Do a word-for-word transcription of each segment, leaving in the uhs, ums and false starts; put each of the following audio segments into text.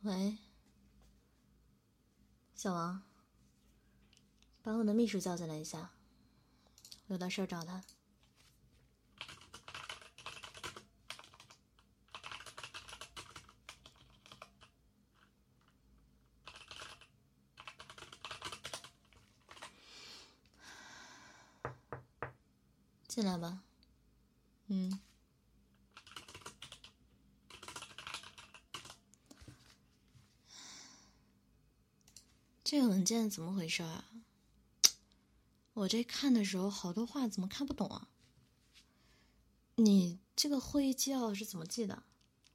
喂，小王，把我的秘书叫进来一下，我有点事儿找他。进来吧。嗯。这个文件怎么回事啊？我这看的时候好多话怎么看不懂啊？你这个会议纪要是怎么记的？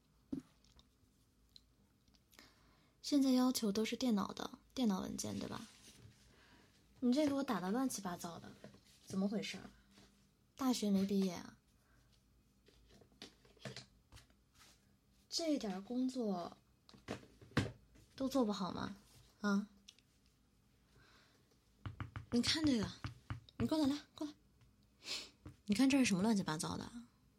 现在要求都是电脑的，电脑文件对吧？你这给我打得乱七八糟的，怎么回事？大学没毕业啊？这点工作都做不好吗？啊？你看这个，你过来来过来，你看这是什么乱七八糟的？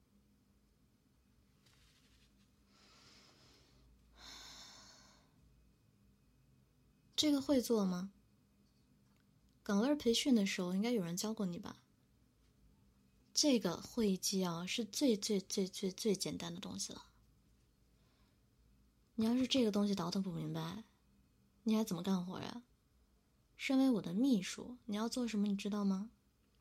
这个会做吗？岗位培训的时候应该有人教过你吧？这个会议纪要是最最最最最简单的东西了。你要是这个东西倒腾不明白，你还怎么干活呀？身为我的秘书，你要做什么你知道吗？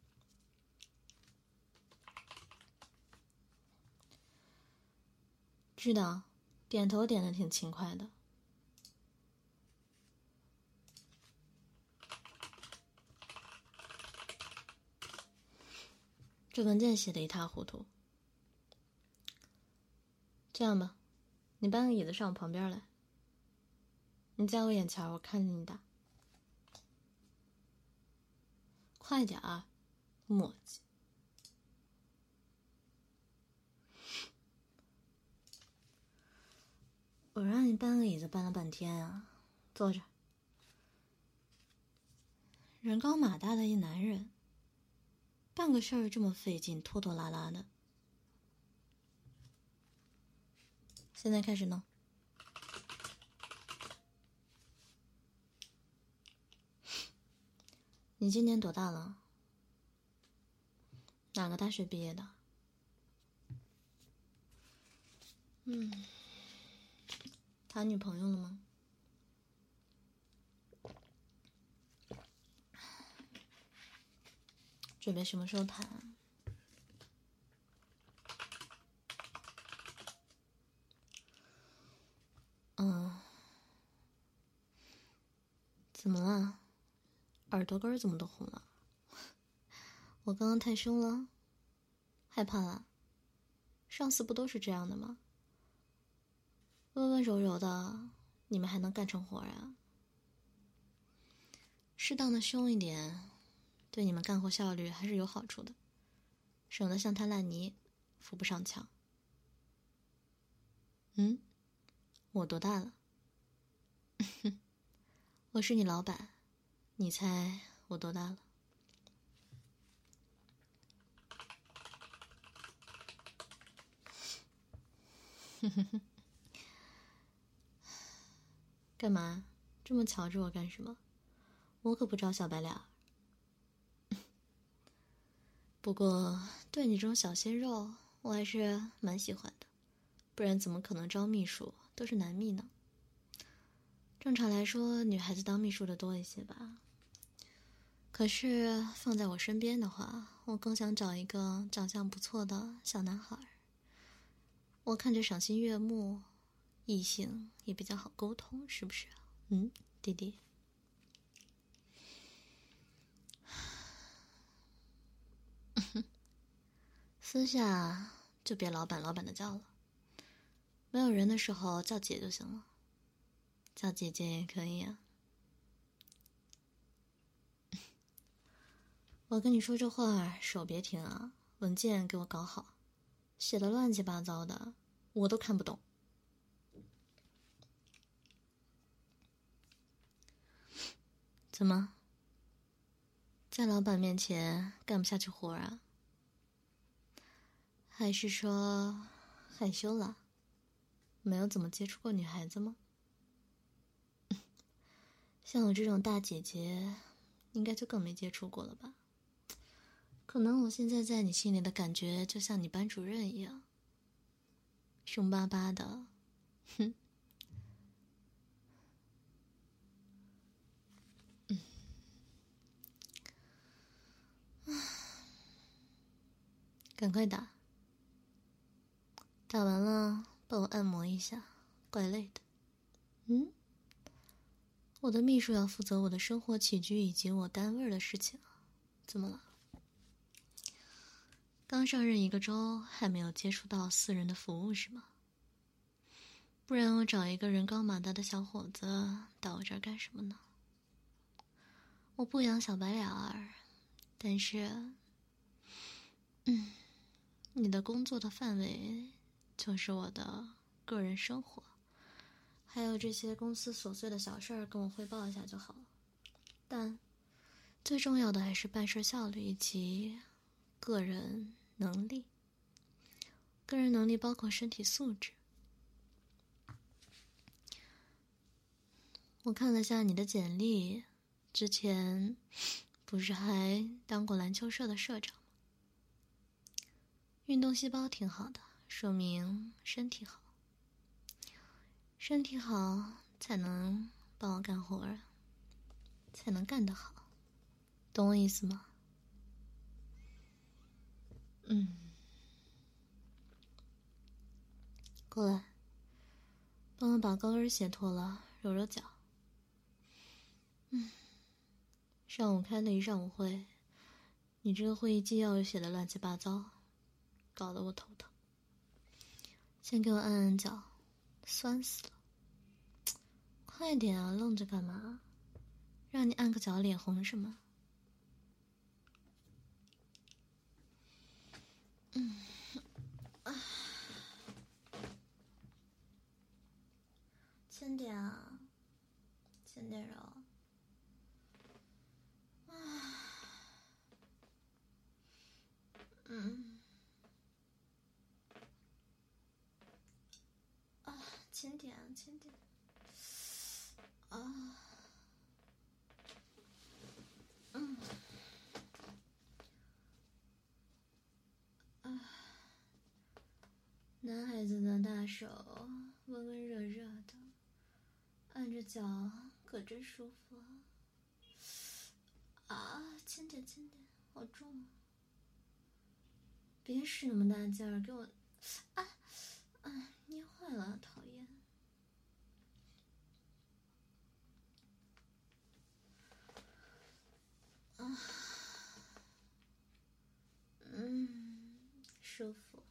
知道，点头点得挺勤快的。这文件写得一塌糊涂。这样吧，你搬个椅子上我旁边来。你在我眼前，我看着你打。快点儿，磨叽。我让你搬个椅子搬了半天啊，坐着。人高马大的一男人，办个事儿这么费劲，拖拖拉拉的。现在开始弄。你今年多大了？哪个大学毕业的？嗯，谈女朋友了吗？准备什么时候谈啊？嗯，怎么了？耳朵根怎么都红了？我刚刚太凶了？害怕了？上司不都是这样的吗？温温柔柔的，你们还能干成活呀？适当的凶一点，对你们干活效率还是有好处的，省得像滩烂泥，扶不上墙。嗯，我多大了？我是你老板，你猜我多大了？干嘛这么瞧着我干什么？我可不招小白脸。不过对你这种小鲜肉，我还是蛮喜欢的，不然怎么可能招秘书都是男秘呢？正常来说，女孩子当秘书的多一些吧。可是放在我身边的话，我更想找一个长相不错的小男孩。我看着赏心悦目，异性也比较好沟通，是不是？嗯，弟弟。私下就别老板老板的叫了，没有人的时候叫姐就行了，叫姐姐也可以啊。我跟你说这话手别停啊，文件给我搞好，写的乱七八糟的，我都看不懂。怎么，在老板面前干不下去活啊？还是说害羞了？没有怎么接触过女孩子吗？ 像我这种大姐姐，应该就更没接触过了吧？可能我现在在你心里的感觉，就像你班主任一样，凶巴巴的，哼。嗯，赶快打，打完了帮我按摩一下，怪累的。嗯，我的秘书要负责我的生活起居以及我单位的事情啊，怎么了？刚上任一个周，还没有接触到私人的服务是吗？不然我找一个人高马大的小伙子到我这儿干什么呢？我不养小白脸儿，但是，嗯，你的工作的范围就是我的个人生活，还有这些公司琐碎的小事儿跟我汇报一下就好了。但最重要的还是办事效率以及个人能力。个人能力包括身体素质。我看了下你的简历，之前不是还当过篮球社的社长吗？运动细胞挺好的，说明身体好。身体好才能帮我干活啊，才能干得好，懂我意思吗？嗯，过来，帮我把高跟鞋脱了，揉揉脚。嗯，上午开了一上午会，你这个会议纪要又写的乱七八糟，搞得我头疼。先给我按按脚，酸死了。快点啊，愣着干嘛？让你按个脚脸红什么？嗯，啊，轻点啊，轻点揉。啊，嗯，啊，轻点啊，轻点。啊，嗯，啊，男孩子的大手，温温热热的，按着脚可真舒服啊！啊，轻点，轻点，好重啊！别使那么大劲儿，给我，啊，啊，捏坏了，讨厌。啊，嗯，舒服。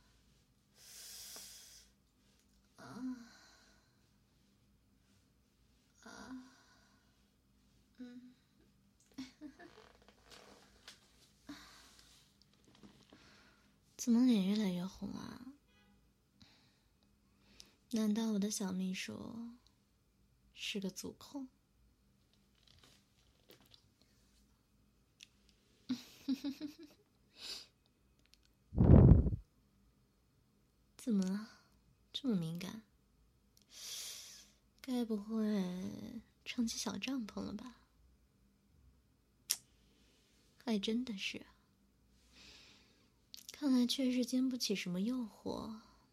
啊，啊，嗯，怎么脸越来越红啊？难道我的小秘书是个足控？怎么了？这么敏感？该不会撑起小帐篷了吧？还真的是，看来确实经不起什么诱惑。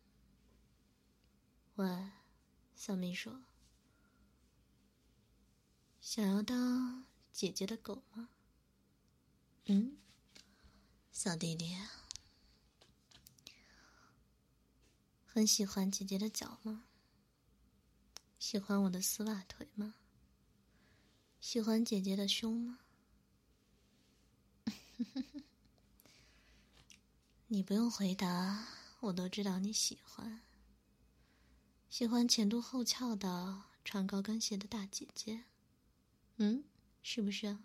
喂，小秘书，想要当姐姐的狗吗？嗯，小弟弟，很喜欢姐姐的脚吗？喜欢我的丝袜腿吗？喜欢姐姐的胸吗？你不用回答，我都知道你喜欢。喜欢前凸后翘的穿高跟鞋的大姐姐，嗯，是不是？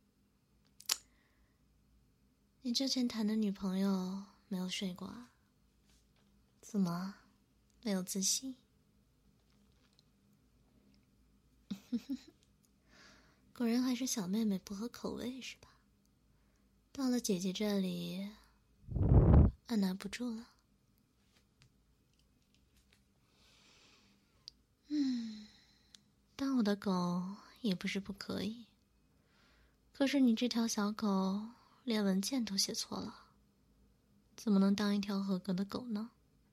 你之前谈的女朋友没有睡过啊？怎么，没有自信？果然还是小妹妹不合口味是吧？到了姐姐这里，按捺不住了。嗯，当我的狗也不是不可以。可是你这条小狗连文件都写错了，怎么能当一条合格的狗呢？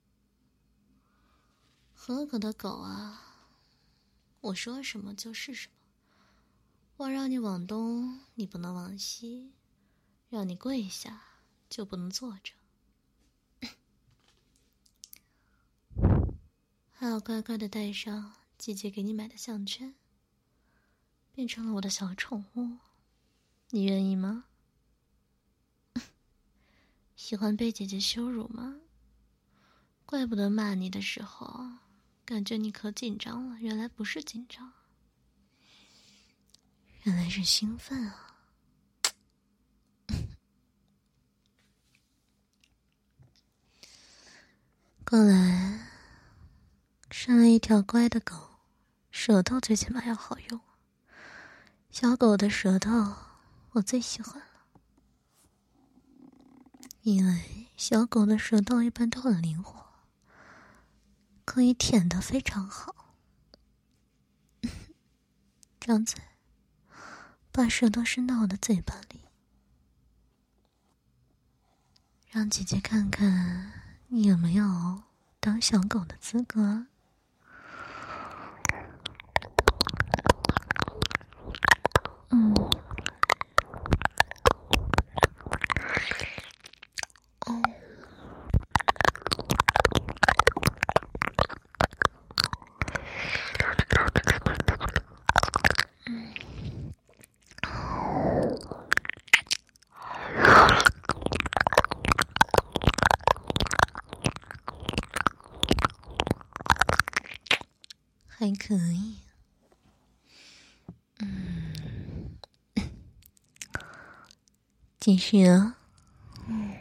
合格的狗啊，我说什么就是什么。我让你往东，你不能往西；让你跪下，就不能坐着。还要乖乖的戴上姐姐给你买的项圈，变成了我的小宠物。你愿意吗？喜欢被姐姐羞辱吗？怪不得骂你的时候，感觉你可紧张了，原来不是紧张，原来是兴奋啊。过来，生了一条乖的狗，舌头最起码要好用。小狗的舌头我最喜欢了，因为小狗的舌头一般都很灵活，可以舔得非常好。张嘴，把舌头伸到我的嘴巴里，让姐姐看看你有没有当小狗的资格。嗯，哦，还可以。嗯，继续啊。嗯，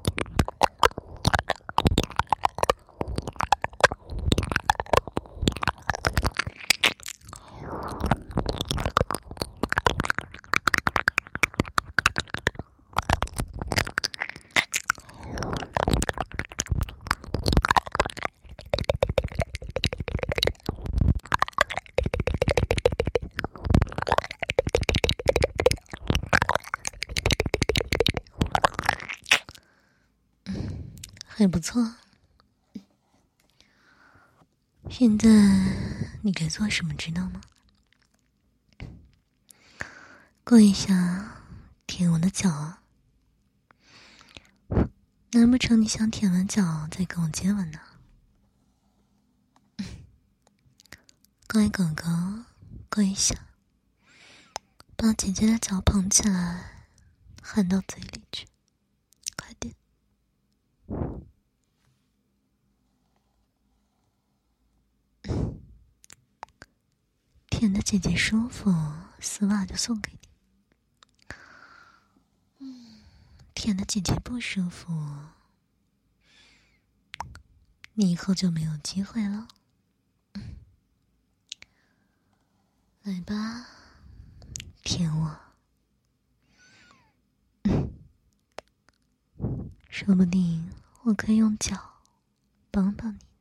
还不错。现在你该做什么知道吗？过一下舔我的脚啊。难不成你想舔完脚再跟我接吻呢？乖狗狗，跪下，把姐姐的脚捧起来，含到嘴里去，快点。舔的姐姐舒服，丝袜就送给你。嗯，舔的姐姐不舒服，你以后就没有机会了。嗯，来吧，舔我。嗯，说不定我可以用脚帮帮你。